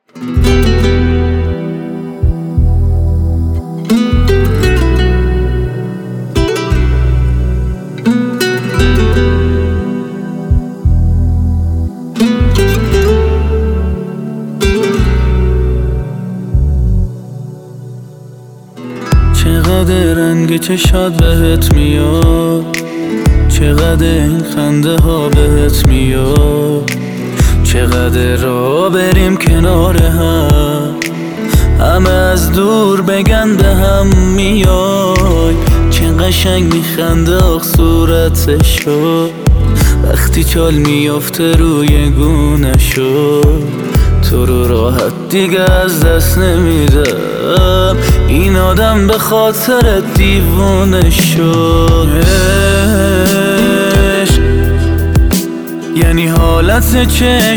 چقدر رنگ چشات بهت میاد، چقدر این خنده ها بهت میاد، چقدر را بریم کنار همه از دور بگن به هم میای. چه قشنگ میخنده آخ صورتشو، وقتی چال میافته روی گونه‌شو. تو رو راحت دیگه از دست نمیدم، این آدم به خاطر دیوونه شد. یعنی حالت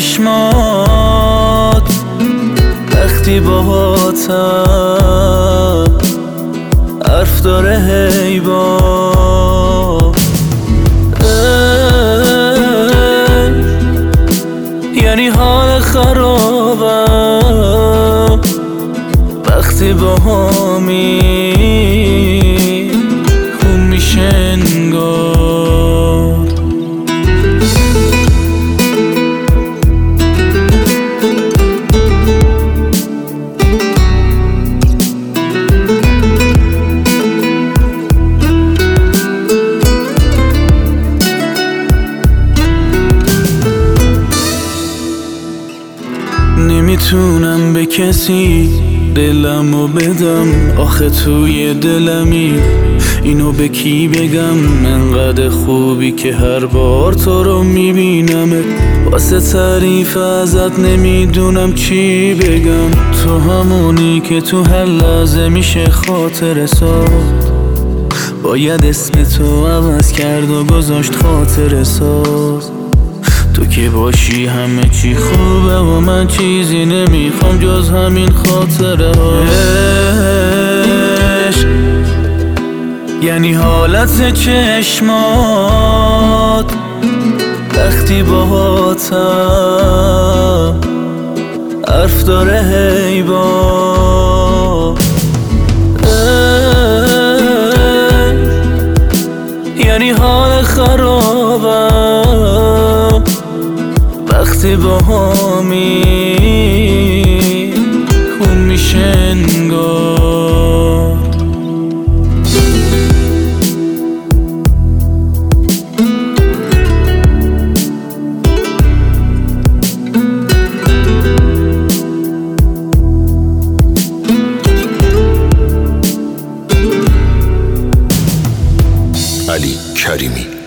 چشمات وقتی باهاتم حرف داره هیبا. یعنی حال خرابم وقتی با همی خون میشه انگار. نمیتونم به کسی دلمو بدم، آخه توی دلمی اینو به کی بگم؟ انقدر خوبی که هر بار تو رو میبینمت، واسه تعریف ازت نمیدونم چی بگم. تو همونی که تو هر لحظه میشه خاطره ساز، باید اسم تو عوض کرد و گذاشت خاطره ساز. تو که باشی همه چی خوبه و من چیزی نمیخوام جز همین خاطره ها. یعنی حالت چشمات وقتی باهاتم حرف داره هیبا. یعنی حال خرابم وقتی با همی خون میشه انگار. علی کریمی.